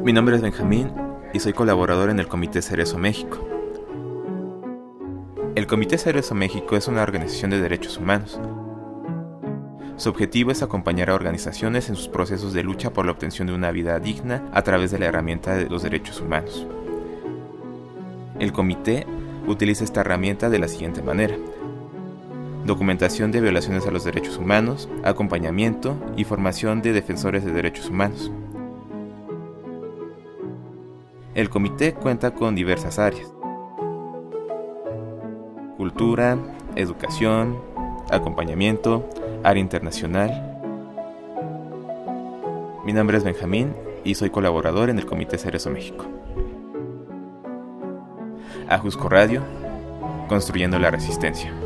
Mi nombre es Benjamín y soy colaborador en el Comité Cerezo México. El Comité Cerezo México es una organización de derechos humanos. Su objetivo es acompañar a organizaciones en sus procesos de lucha por la obtención de una vida digna a través de la herramienta de los derechos humanos. El comité utiliza esta herramienta de la siguiente manera: documentación de violaciones a los derechos humanos, acompañamiento y formación de defensores de derechos humanos. El comité cuenta con diversas áreas: cultura, educación, acompañamiento, área internacional. Mi nombre es Benjamín y soy colaborador en el Comité Cerezo México. Ajusco Radio, construyendo la resistencia.